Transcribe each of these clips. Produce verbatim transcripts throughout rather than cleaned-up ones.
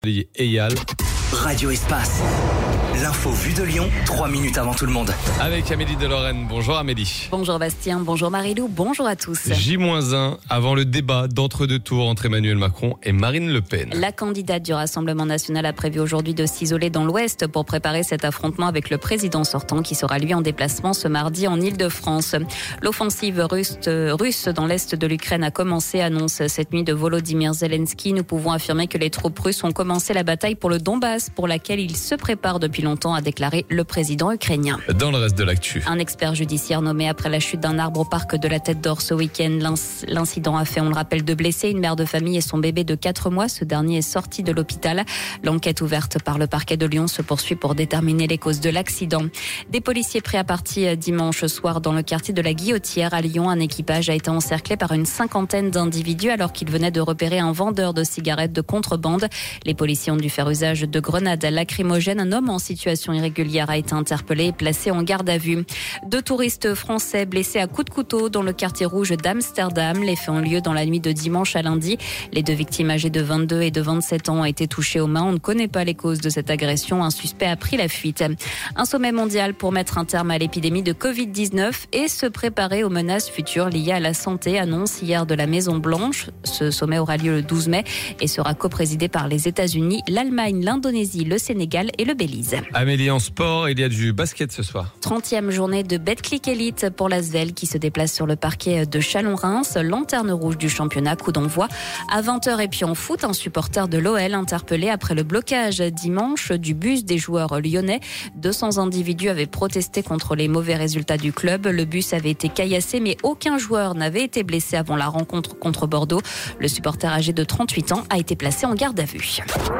Eyal. Radio Espace. L'info vue de Lyon, trois minutes avant tout le monde. Avec Amélie de Lorraine. Bonjour Amélie. Bonjour Bastien, bonjour Marilou, bonjour à tous. J moins un avant le débat d'entre-deux tours entre Emmanuel Macron et Marine Le Pen. La candidate du Rassemblement national a prévu aujourd'hui de s'isoler dans l'Ouest pour préparer cet affrontement avec le président sortant qui sera lui en déplacement ce mardi en Ile-de-France. L'offensive russe, russe dans l'Est de l'Ukraine a commencé, annonce cette nuit de Volodymyr Zelensky. Nous pouvons affirmer que les troupes russes ont commencé la bataille pour le Donbass pour laquelle ils se préparent depuis longtemps, a déclaré le président ukrainien. Dans le reste de l'actu. Un expert judiciaire nommé après la chute d'un arbre au parc de la Tête d'Or ce week-end. L'incident a fait, on le rappelle, deux blessés, une mère de famille et son bébé de quatre mois. Ce dernier est sorti de l'hôpital. L'enquête ouverte par le parquet de Lyon se poursuit pour déterminer les causes de l'accident. Des policiers pris à partie dimanche soir dans le quartier de la Guillotière à Lyon. Un équipage a été encerclé par une cinquantaine d'individus alors qu'ils venaient de repérer un vendeur de cigarettes de contrebande. Les policiers ont dû faire usage de grenades lacrymogènes. Un homme en situation irrégulière a été interpellé et placé en garde à vue. Deux touristes français blessés à coups de couteau dans le quartier rouge d'Amsterdam. Les faits ont lieu dans la nuit de dimanche à lundi. Les deux victimes âgées de vingt-deux et de vingt-sept ans ont été touchées aux mains. On ne connaît pas les causes de cette agression. Un suspect a pris la fuite. Un sommet mondial pour mettre un terme à l'épidémie de covid dix-neuf et se préparer aux menaces futures liées à la santé, annonce hier de la Maison Blanche. Ce sommet aura lieu le douze mai et sera coprésidé par les États-Unis, l'Allemagne, l'Indonésie, le Sénégal et le Belize. Amélie, en sport, il y a du basket ce soir. trentième journée de Betclic Elite pour l'Asvel qui se déplace sur le parquet de Chalon-Reims. Lanterne rouge du championnat, coup d'envoi à vingt heures. Et puis en foot, un supporter de l'O L interpellé après le blocage dimanche du bus des joueurs lyonnais. deux cents individus avaient protesté contre les mauvais résultats du club. Le bus avait été caillassé mais aucun joueur n'avait été blessé avant la rencontre contre Bordeaux. Le supporter âgé de trente-huit ans a été placé en garde à vue.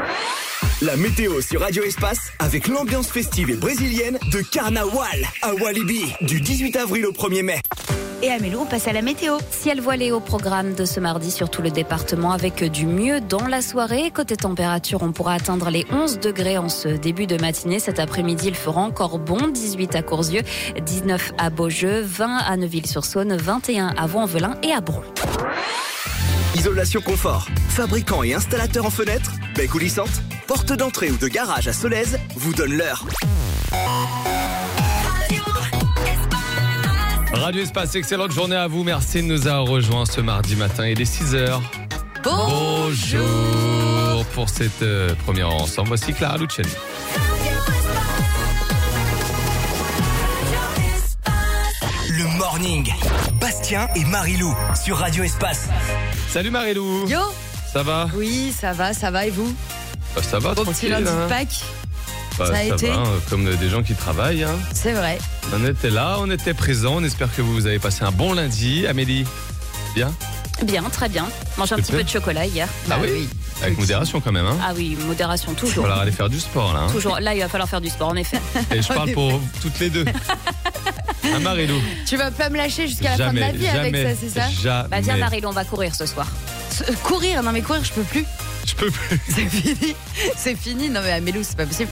La météo sur Radio Espace avec l'ambiance festive et brésilienne de Carnaval à Walibi du dix-huit avril au premier mai. Et Amélie, on passe à la météo. Ciel voilé au programme de ce mardi sur tout le département avec du mieux dans la soirée. Côté température, on pourra atteindre les onze degrés en ce début de matinée. Cet après-midi, il fera encore bon. dix-huit à Courzieux, dix-neuf à Beaujeu, vingt à Neuville-sur-Saône, vingt et un à Vaux-en-Velin et à Bron. Isolation confort, fabricant et installateur en fenêtres, baies coulissantes, porte d'entrée ou de garage à Solèze vous donne l'heure. Radio Espace, excellente journée à vous. Merci de nous avoir rejoints ce mardi matin. Il est six heures. Bonjour. Bonjour pour cette euh, première heure ensemble. Voici Clara Luciani. Le morning, Bastien et Marilou sur Radio Espace. Salut Marilou. Yo. Ça va? Oui, ça va, ça va et vous? Bah, ça va, Bon tranquille. petit lundi hein. de Pâques. Bah, ça a ça été va, hein, comme des gens qui travaillent. Hein. C'est vrai. On était là, on était présents. On espère que vous avez passé un bon lundi. Amélie, bien? Bien, très bien. Mangé un petit peu de chocolat hier. Ah oui, oui. Avec modération quand même. Hein. Ah oui, modération Il va toujours. falloir aller faire du sport là. Hein. Toujours. Là, il va falloir faire du sport, en effet. Et je parle pour toutes les deux. Hein, Marilou? Tu vas pas me lâcher jusqu'à la Jamais, fin de ma vie jamais, avec ça, c'est ça? Jamais. Bah viens Marilou, on va courir ce soir. Ce- Courir, non mais courir, je peux plus. Je peux plus. C'est fini. C'est fini. Non mais Amélie, c'est pas possible.